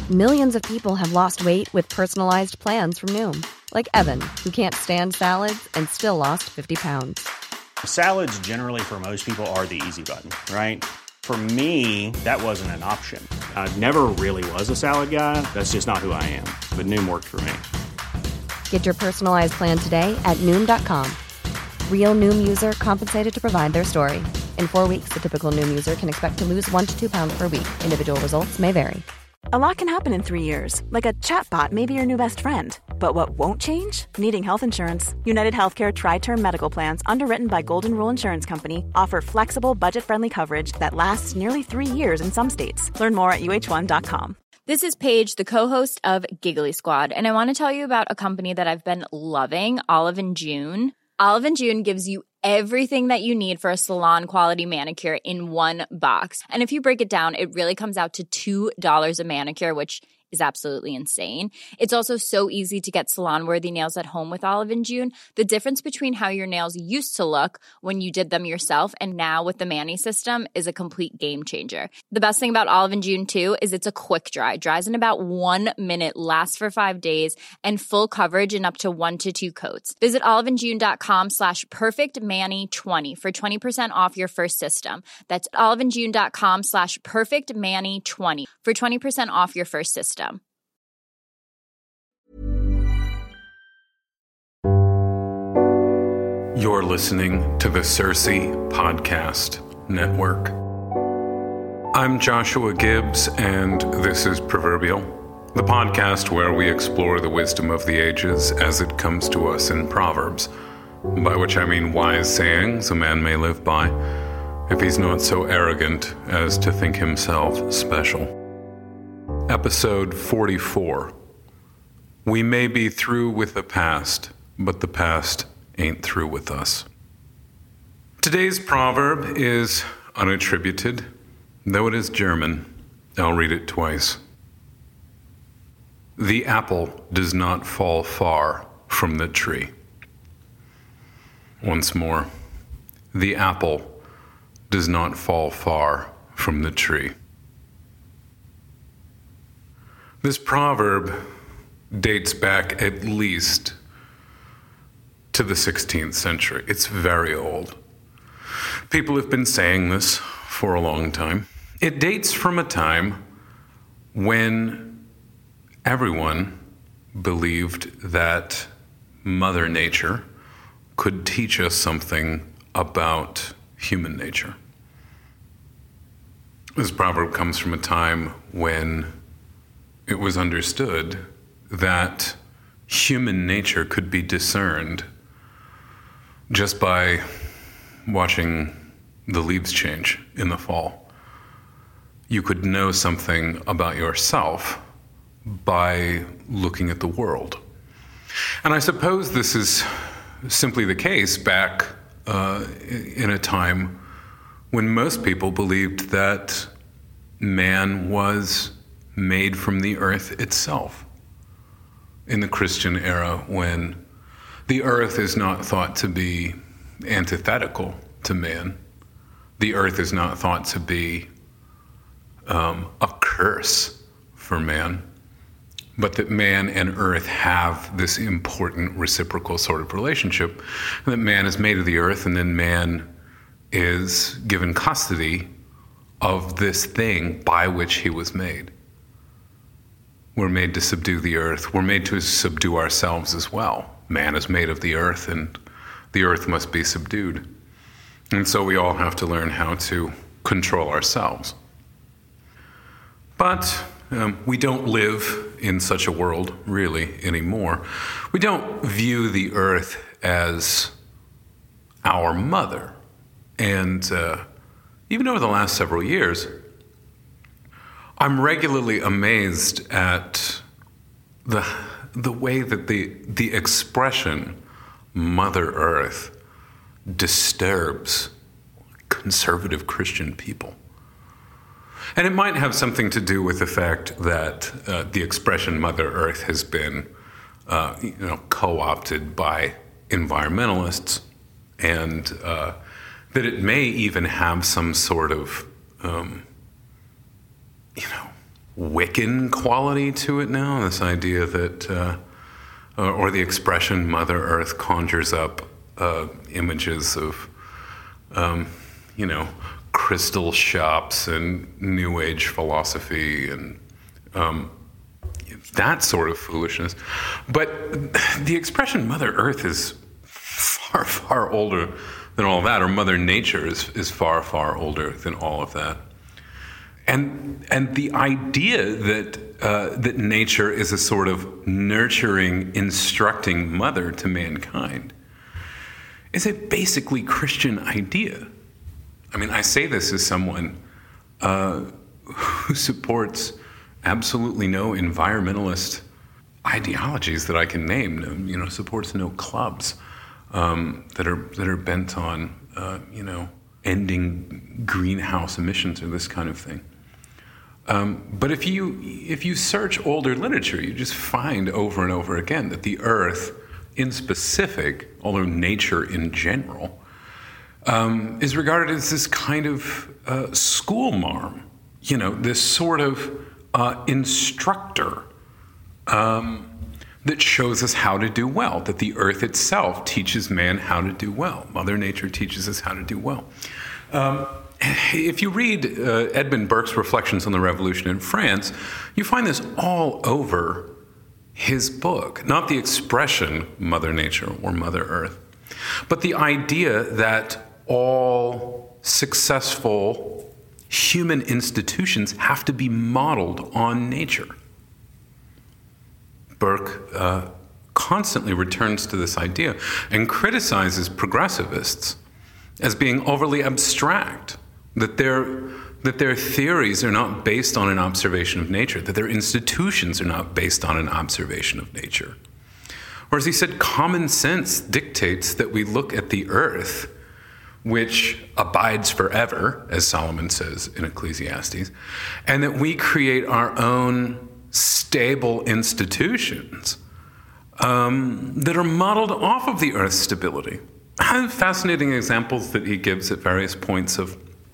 Millions of people have lost weight with personalized plans from Noom. Like Evan, who can't stand salads and still lost 50 pounds. Salads generally for most people are the easy button, right? For me, that wasn't an option. I never really was a salad guy. That's just not who I am. But Noom worked for me. Get your personalized plan today at Noom.com. Real Noom user compensated to provide their story. In 4 weeks, the typical Noom user can expect to lose 1 to 2 pounds per week. Individual results may vary. A lot can happen in 3 years, like a chatbot may be your new best friend. But what won't change? Needing health insurance. United Healthcare Tri-Term Medical Plans, underwritten by Golden Rule Insurance Company, offer flexible, budget-friendly coverage that lasts nearly 3 years in some states. Learn more at uh1.com. This is Paige, the co-host of Giggly Squad, and I want to tell you about a company that I've been loving, Olive & June. Olive & June gives you everything that you need for a salon-quality manicure in one box. And if you break it down, it really comes out to $2 a manicure, which is absolutely insane. It's also so easy to get salon-worthy nails at home with Olive & June. The difference between how your nails used to look when you did them yourself and now with the Mani system is a complete game changer. The best thing about Olive & June, too, is it's a quick dry. Dries in about 1 minute, lasts for 5 days, and full coverage in up to 1 to 2 coats. Visit oliveandjune.com/perfectmani20 for 20% off your first system. That's oliveandjune.com/perfectmani20 for 20% off your first system. You're listening to the Circe Podcast Network. I'm Joshua Gibbs, and this is Proverbial, the podcast where we explore the wisdom of the ages as it comes to us in Proverbs, by which I mean wise sayings a man may live by, if he's not so arrogant as to think himself special. Episode 44. We may be through with the past, but the past ain't through with us. Today's proverb is unattributed, though it is German. I'll read it twice. The apple does not fall far from the tree. Once more. The apple does not fall far from the tree. This proverb dates back at least to the 16th century. It's very old. People have been saying this for a long time. It dates from a time when everyone believed that Mother Nature could teach us something about human nature. This proverb comes from a time when it was understood that human nature could be discerned just by watching the leaves change in the fall. You could know something about yourself by looking at the world. And I suppose this is simply the case back in a time when most people believed that man was made from the earth itself. In the Christian era, when the earth is not thought to be antithetical to man, the earth is not thought to be a curse for man, but that man and earth have this important reciprocal sort of relationship, and that man is made of the earth, and then man is given custody of this thing by which he was made. We're made to subdue the earth. We're made to subdue ourselves as well. Man is made of the earth, and the earth must be subdued. And so we all have to learn how to control ourselves. But we don't live in such a world, really, anymore. We don't view the earth as our mother. And even over the last several years, I'm regularly amazed at the way that the expression Mother Earth disturbs conservative Christian people. And it might have something to do with the fact that the expression Mother Earth has been co-opted by environmentalists, and that it may even have some sort of Wiccan quality to it now, this idea that, or the expression Mother Earth conjures up images of, crystal shops and New Age philosophy and that sort of foolishness. But the expression Mother Earth is far, far older than all of that, or Mother Nature is far, far older than all of that. And the idea that nature is a sort of nurturing, instructing mother to mankind is a basically Christian idea. I mean, I say this as someone who supports absolutely no environmentalist ideologies that I can name. Supports no clubs that are bent on ending greenhouse emissions or this kind of thing. But if you search older literature, you just find over and over again that the earth, in specific, although nature in general, is regarded as this kind of schoolmarm, this sort of instructor that shows us how to do well, that the earth itself teaches man how to do well. Mother Nature teaches us how to do well. If you read Edmund Burke's Reflections on the Revolution in France, you find this all over his book. Not the expression Mother Nature or Mother Earth, but the idea that all successful human institutions have to be modeled on nature. Burke constantly returns to this idea and criticizes progressivists as being overly abstract, that their theories are not based on an observation of nature, that their institutions are not based on an observation of nature. Or as he said, common sense dictates that we look at the earth, which abides forever, as Solomon says in Ecclesiastes, and that we create our own stable institutions that are modeled off of the earth's stability. Fascinating examples that he gives at various points of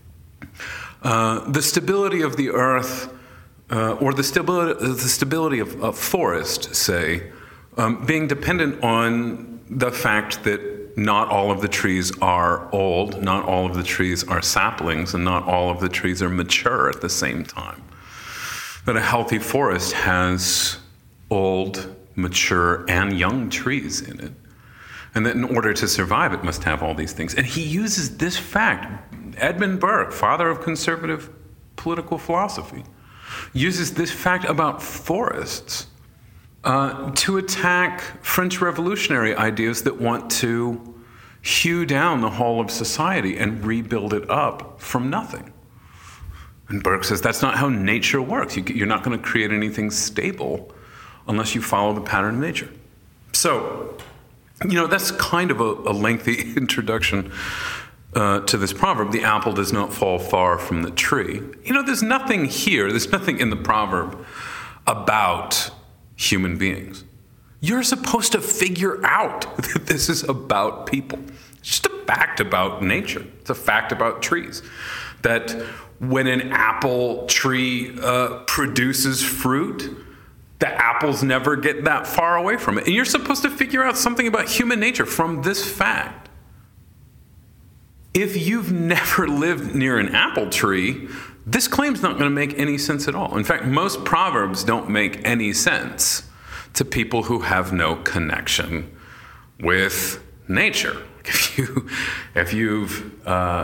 the stability of the earth, or the stability of forest, say, being dependent on the fact that not all of the trees are old, not all of the trees are saplings, and not all of the trees are mature at the same time. That a healthy forest has old, mature, and young trees in it. And that in order to survive, it must have all these things. And he uses this fact. Edmund Burke, father of conservative political philosophy, uses this fact about forests to attack French revolutionary ideas that want to hew down the whole of society and rebuild it up from nothing. And Burke says that's not how nature works. You're not going to create anything stable unless you follow the pattern of nature. So, that's kind of a lengthy introduction to this proverb. The apple does not fall far from the tree. There's nothing here, there's nothing in the proverb about human beings. You're supposed to figure out that this is about people. It's just a fact about nature. It's a fact about trees. That when an apple tree produces fruit, the apples never get that far away from it. And you're supposed to figure out something about human nature from this fact. If you've never lived near an apple tree, this claim's not going to make any sense at all. In fact, most proverbs don't make any sense to people who have no connection with nature. If you've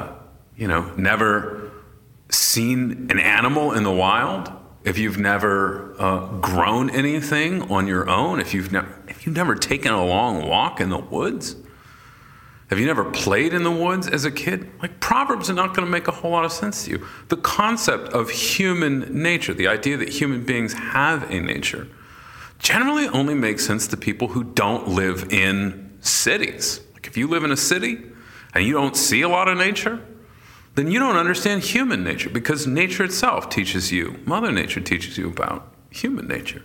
never seen an animal in the wild, if you've never grown anything on your own, if you've never taken a long walk in the woods, have you never played in the woods as a kid? Proverbs are not going to make a whole lot of sense to you. The concept of human nature, the idea that human beings have a nature, generally only makes sense to people who don't live in cities. If you live in a city and you don't see a lot of nature, then you don't understand human nature, because nature itself teaches you, Mother Nature teaches you about human nature.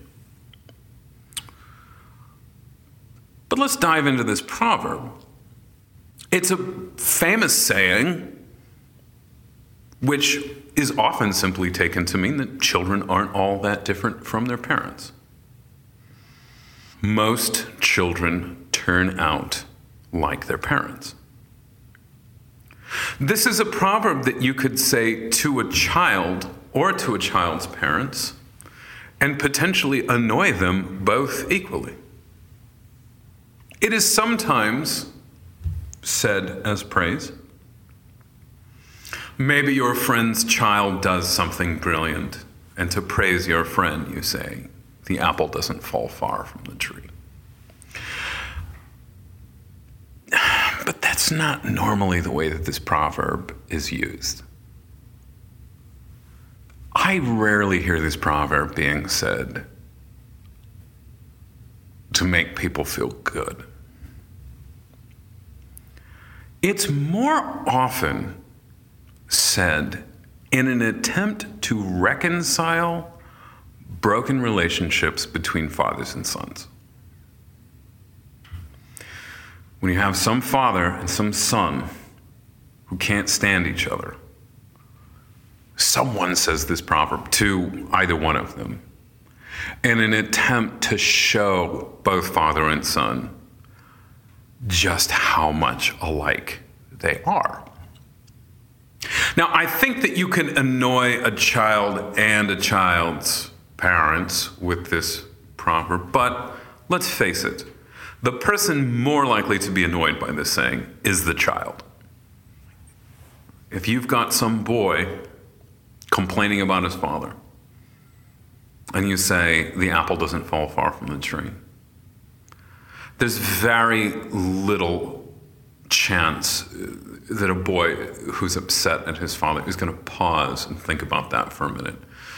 But let's dive into this proverb. It's a famous saying which is often simply taken to mean that children aren't all that different from their parents. Most children turn out like their parents. This is a proverb that you could say to a child or to a child's parents and potentially annoy them both equally. It is sometimes said as praise. Maybe your friend's child does something brilliant, and to praise your friend, you say, the apple doesn't fall far from the tree. But that's not normally the way that this proverb is used. I rarely hear this proverb being said to make people feel good. It's more often said in an attempt to reconcile broken relationships between fathers and sons. When you have some father and some son who can't stand each other, someone says this proverb to either one of them in an attempt to show both father and son just how much alike they are. Now, I think that you can annoy a child and a child's parents with this proverb, but let's face it, the person more likely to be annoyed by this saying is the child. If you've got some boy complaining about his father, and you say, the apple doesn't fall far from the tree, there's very little chance that a boy who's upset at his father is going to pause and think about that for a minute.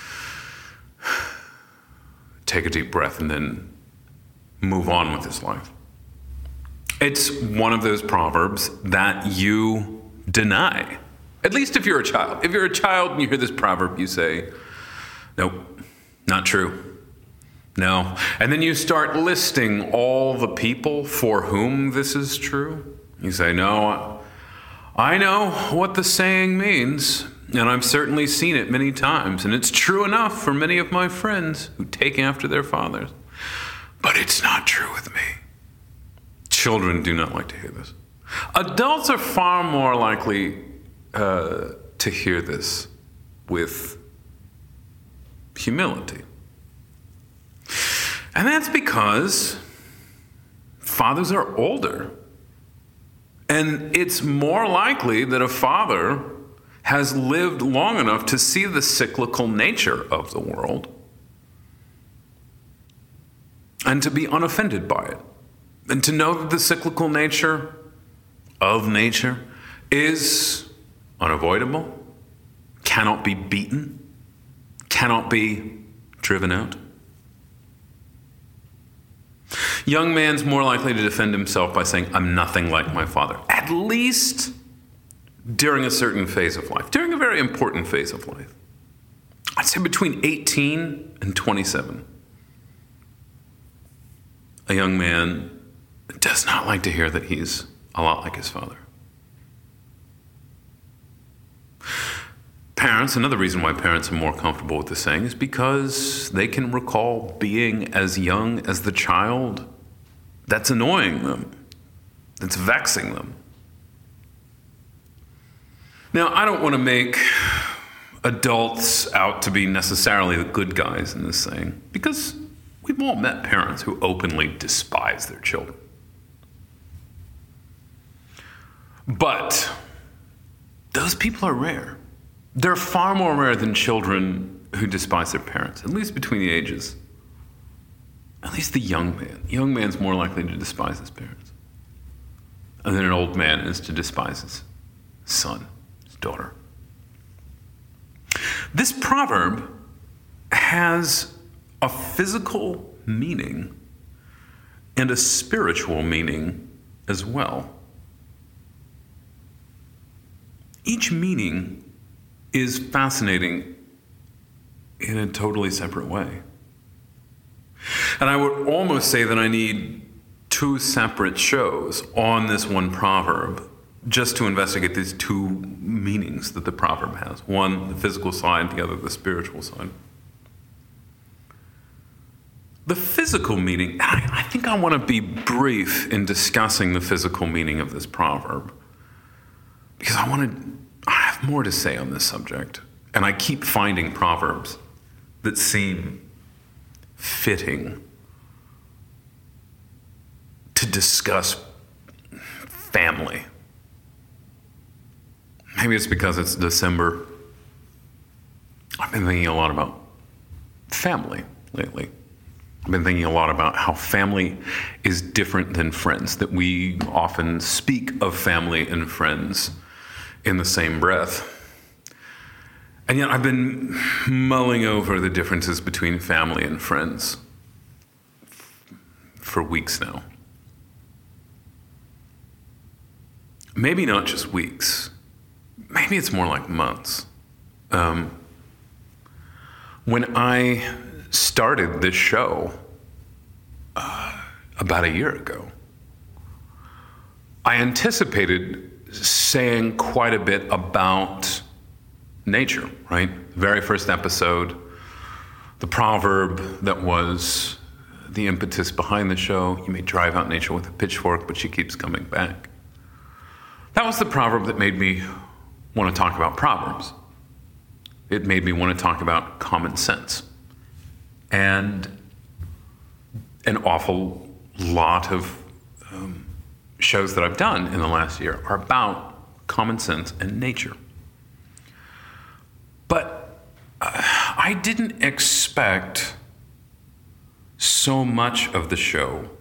Take a deep breath and then move on with his life. It's one of those proverbs that you deny. At least if you're a child. If you're a child and you hear this proverb, you say, nope, not true. No. And then you start listing all the people for whom this is true. You say, no, I know what the saying means, and I've certainly seen it many times, and it's true enough for many of my friends who take after their fathers. But it's not true with me. Children do not like to hear this. Adults are far more likely to hear this with humility. And that's because fathers are older. And it's more likely that a father has lived long enough to see the cyclical nature of the world and to be unoffended by it. And to know that the cyclical nature of nature is unavoidable, cannot be beaten, cannot be driven out. Young man's more likely to defend himself by saying, I'm nothing like my father, at least during a certain phase of life, during a very important phase of life. I'd say between 18 and 27. A young man does not like to hear that he's a lot like his father. Parents, another reason why parents are more comfortable with this saying is because they can recall being as young as the child that's annoying them, that's vexing them. Now, I don't want to make adults out to be necessarily the good guys in this saying, because we've all met parents who openly despise their children. But those people are rare. They're far more rare than children who despise their parents, at least between the ages. At least the young man. The young man's more likely to despise his parents. And then an old man is to despise his son, his daughter. This proverb has a physical meaning and a spiritual meaning as well. Each meaning is fascinating in a totally separate way. And I would almost say that I need two separate shows on this one proverb just to investigate these two meanings that the proverb has. One, the physical side, the other, the spiritual side. The physical meaning, I think I want to be brief in discussing the physical meaning of this proverb, because I have more to say on this subject, and I keep finding proverbs that seem fitting to discuss family. Maybe it's because it's December. I've been thinking a lot about family lately. I've been thinking a lot about how family is different than friends, that we often speak of family and friends in the same breath. And yet I've been mulling over the differences between family and friends for weeks now. Maybe not just weeks. Maybe it's more like months. When I started this show about a year ago, I anticipated saying quite a bit about nature, right? The very first episode, the proverb that was the impetus behind the show, you may drive out nature with a pitchfork, but she keeps coming back. That was the proverb that made me want to talk about proverbs. It made me want to talk about common sense. And an awful lot of shows that I've done in the last year are about common sense and nature. But I didn't expect so much of the show,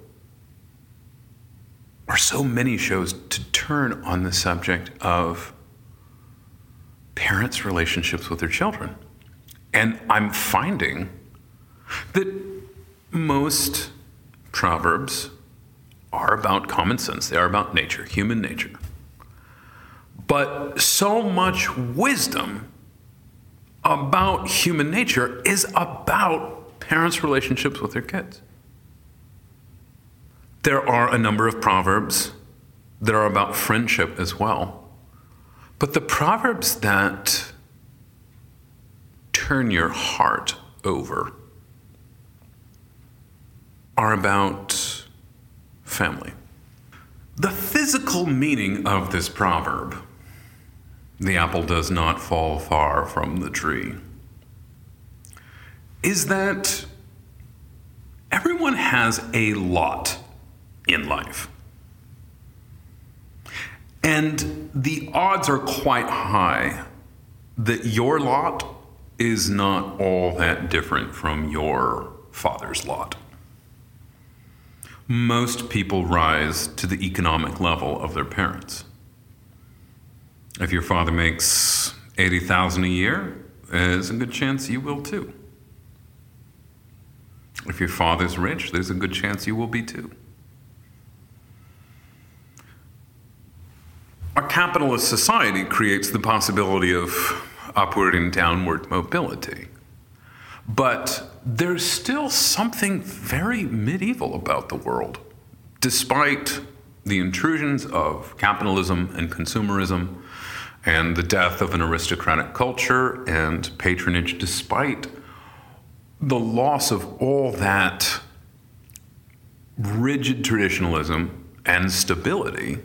or so many shows, to turn on the subject of parents' relationships with their children. And I'm finding that most proverbs are about common sense. They are about nature, human nature. But so much wisdom about human nature is about parents' relationships with their kids. There are a number of proverbs that are about friendship as well. But the proverbs that turn your heart over are about family. The physical meaning of this proverb, the apple does not fall far from the tree, is that everyone has a lot in life. And the odds are quite high that your lot is not all that different from your father's lot. Most people rise to the economic level of their parents. If your father makes $80,000 a year, there's a good chance you will too. If your father's rich, there's a good chance you will be too. Our capitalist society creates the possibility of upward and downward mobility. But there's still something very medieval about the world. Despite the intrusions of capitalism and consumerism and the death of an aristocratic culture and patronage, despite the loss of all that rigid traditionalism and stability,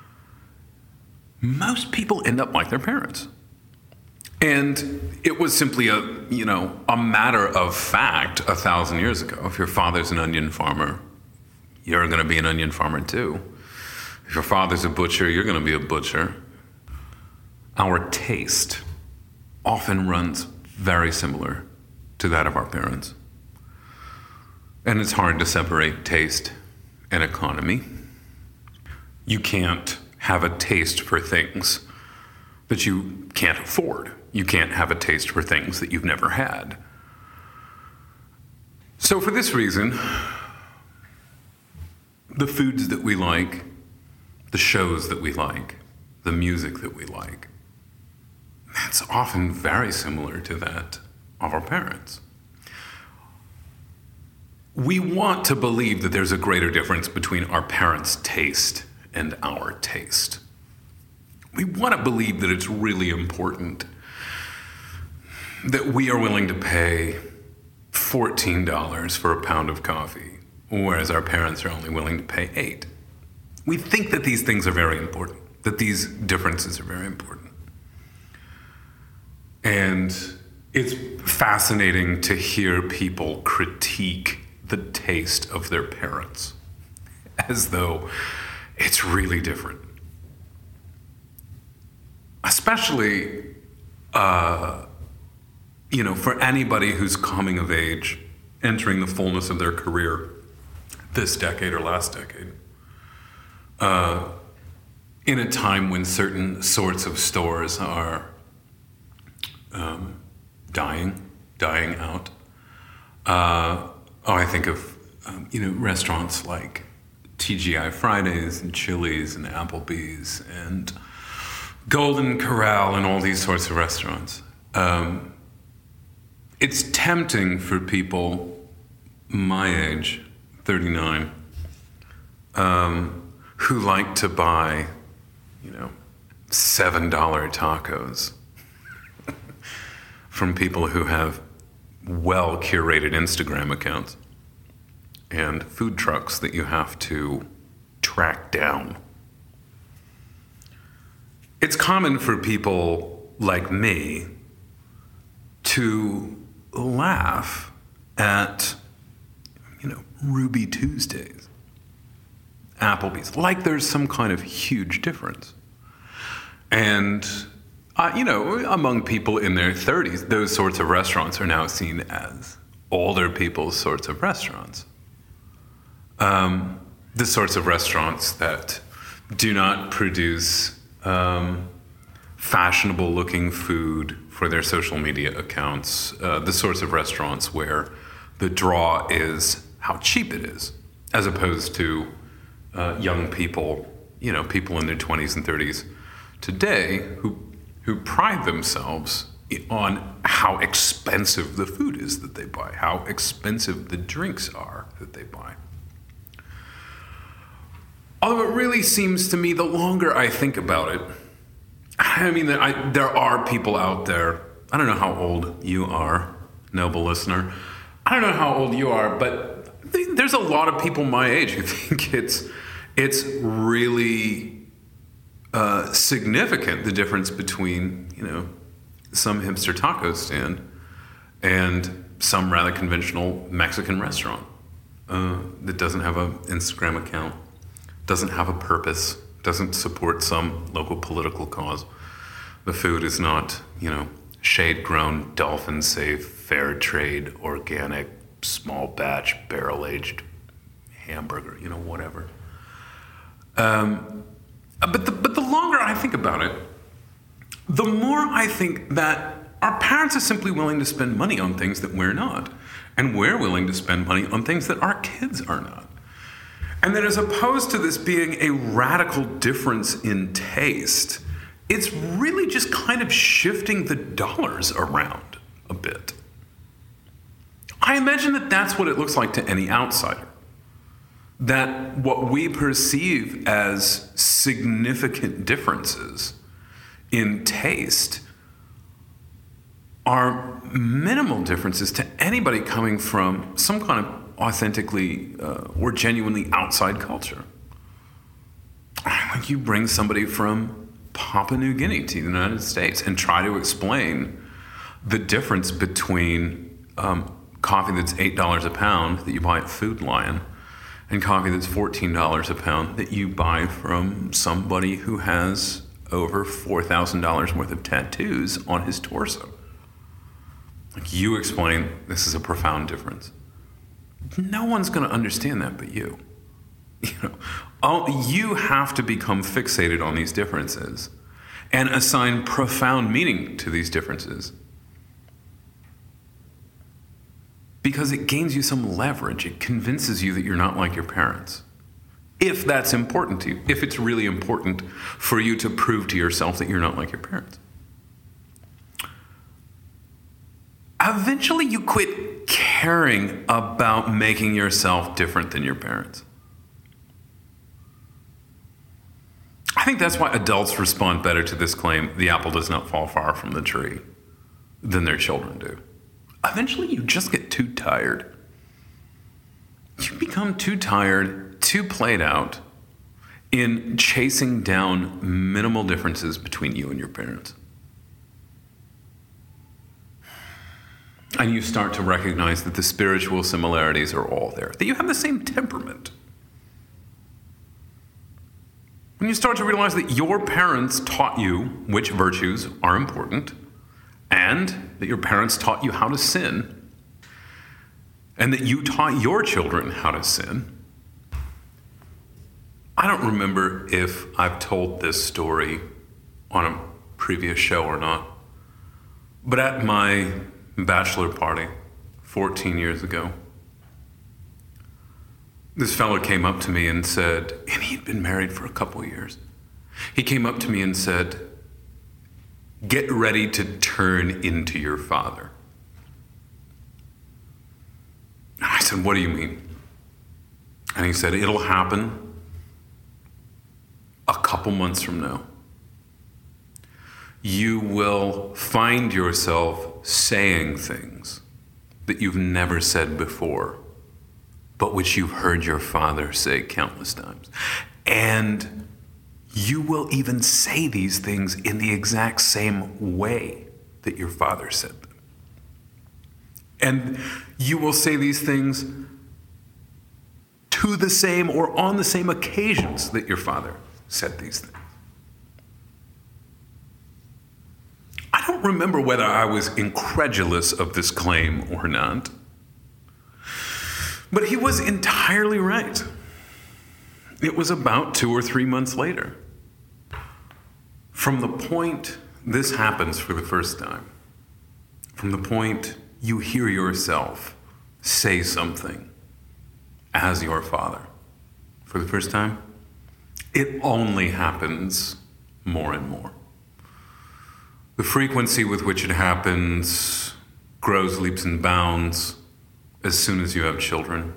most people end up like their parents. And it was simply a matter of fact 1,000 years ago. If your father's an onion farmer, you're going to be an onion farmer too. If your father's a butcher, you're going to be a butcher. Our taste often runs very similar to that of our parents. And it's hard to separate taste and economy. You can't have a taste for things that you can't afford. You can't have a taste for things that you've never had. So for this reason, the foods that we like, the shows that we like, the music that we like, that's often very similar to that of our parents. We want to believe that there's a greater difference between our parents' taste and our taste. We want to believe that it's really important that we are willing to pay $14 for a pound of coffee, whereas our parents are only willing to pay $8. We think that these things are very important, that these differences are very important. And it's fascinating to hear people critique the taste of their parents as though it's really different. Especially, for anybody who's coming of age, entering the fullness of their career this decade or last decade, in a time when certain sorts of stores are dying out. I think of, restaurants like TGI Fridays and Chili's and Applebee's and Golden Corral and all these sorts of restaurants. It's tempting for people my age, 39, who like to buy, $7 tacos from people who have well-curated Instagram accounts and food trucks that you have to track down. It's common for people like me to laugh at, Ruby Tuesdays, Applebee's, like there's some kind of huge difference. And, among people in their 30s, those sorts of restaurants are now seen as older people's sorts of restaurants. The sorts of restaurants that do not produce fashionable-looking food for their social media accounts, the sorts of restaurants where the draw is how cheap it is, as opposed to young people, people in their 20s and 30s today who pride themselves on how expensive the food is that they buy, how expensive the drinks are that they buy. Although it really seems to me, the longer I think about it, there are people out there, I don't know how old you are, noble listener. I don't know how old you are, but there's a lot of people my age who think it's really significant, the difference between, some hipster taco stand and some rather conventional Mexican restaurant that doesn't have an Instagram account, doesn't have a purpose, doesn't support some local political cause. The food is not, shade-grown, dolphin-safe, fair trade, organic, small batch, barrel-aged hamburger, whatever. But the longer I think about it, the more I think that our parents are simply willing to spend money on things that we're not. And we're willing to spend money on things that our kids are not. And that as opposed to this being a radical difference in taste, it's really just kind of shifting the dollars around a bit. I imagine that that's what it looks like to any outsider. That what we perceive as significant differences in taste are minimal differences to anybody coming from some kind of authentically or genuinely outside culture. Like you bring somebody from Papua New Guinea to the United States and try to explain the difference between coffee that's $8 a pound that you buy at Food Lion and coffee that's $14 a pound that you buy from somebody who has over $4,000 worth of tattoos on his torso. Like you explain, this is a profound difference. No one's going to understand that but you. You have to become fixated on these differences and assign profound meaning to these differences. Because it gains you some leverage. It convinces you that you're not like your parents. If that's important to you. If it's really important for you to prove to yourself that you're not like your parents. Eventually you quit caring about making yourself different than your parents. I think that's why adults respond better to this claim, the apple does not fall far from the tree, than their children do. Eventually, you just get too tired. You become too tired, too played out in chasing down minimal differences between you and your parents. And you start to recognize that the spiritual similarities are all there, that you have the same temperament. When you start to realize that your parents taught you which virtues are important, and that your parents taught you how to sin, and that you taught your children how to sin. I don't remember if I've told this story on a previous show or not, but at my bachelor party 14 years ago, this fellow came up to me and said, and he'd been married for a couple years. He came up to me and said, "Get ready to turn into your father." And I said, "What do you mean?" And he said, "It'll happen a couple months from now. You will find yourself saying things that you've never said before, but which you've heard your father say countless times. And you will even say these things in the exact same way that your father said them. And you will say these things to the same or on the same occasions that your father said these things." I don't remember whether I was incredulous of this claim or not, but he was entirely right. It was about 2 or 3 months later. From the point this happens for the first time, from the point you hear yourself say something as your father for the first time, it only happens more and more. The frequency with which it happens grows leaps and bounds as soon as you have children.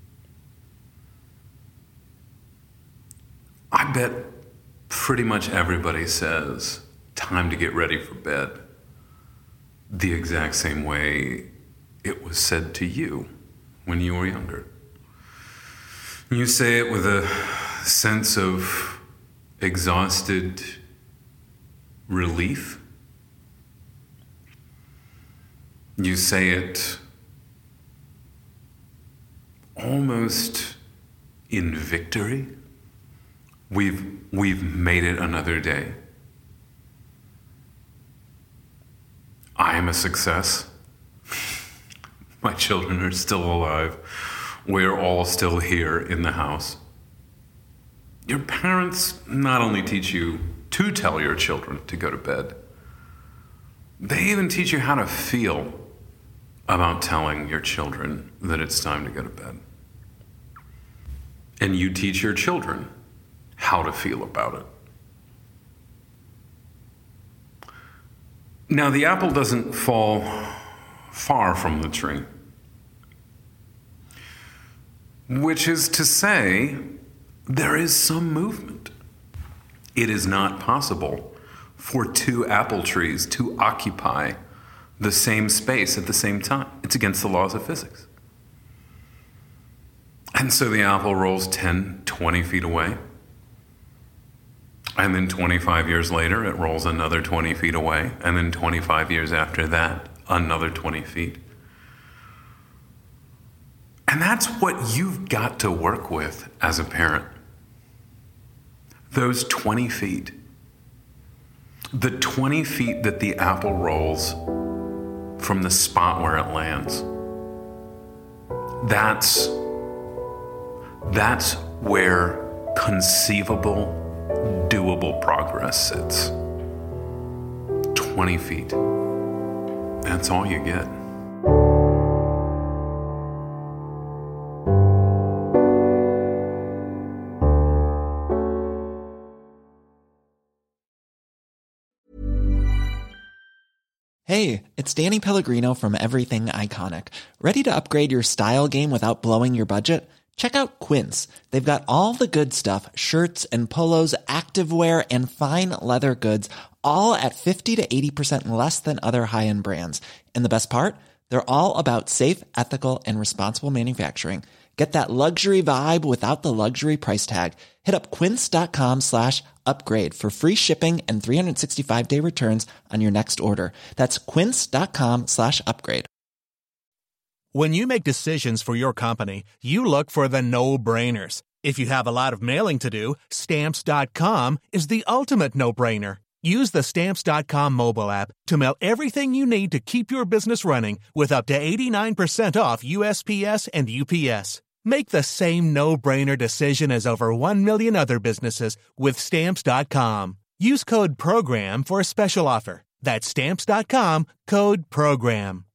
I bet pretty much everybody says, "Time to get ready for bed," the exact same way it was said to you when you were younger. You say it with a sense of exhausted relief. You say it almost in victory. We've made it another day. I am a success. My children are still alive. We're all still here in the house. Your parents not only teach you to tell your children to go to bed, they even teach you how to feel about telling your children that it's time to go to bed. And you teach your children how to feel about it. Now, the apple doesn't fall far from the tree, which is to say, there is some movement. It is not possible for 2 apple trees to occupy the same space at the same time. It's against the laws of physics. And so the apple rolls 10, 20 feet away. And then 25 years later, it rolls another 20 feet away. And then 25 years after that, another 20 feet. And that's what you've got to work with as a parent. Those 20 feet. The 20 feet that the apple rolls from the spot where it lands. That's where conceivable, doable progress sits. 20 feet. That's all you get. Hey, it's Danny Pellegrino from Everything Iconic. Ready to upgrade your style game without blowing your budget? Check out Quince. They've got all the good stuff, shirts and polos, activewear, and fine leather goods, all at 50 to 80% less than other high-end brands. And the best part? They're all about safe, ethical, and responsible manufacturing. Get that luxury vibe without the luxury price tag. Hit up quince.com/upgrade for free shipping and 365-day returns on your next order. That's quince.com/upgrade. When you make decisions for your company, you look for the no-brainers. If you have a lot of mailing to do, Stamps.com is the ultimate no-brainer. Use the Stamps.com mobile app to mail everything you need to keep your business running with up to 89% off USPS and UPS. Make the same no-brainer decision as over 1 million other businesses with Stamps.com. Use code PROGRAM for a special offer. That's Stamps.com, code PROGRAM.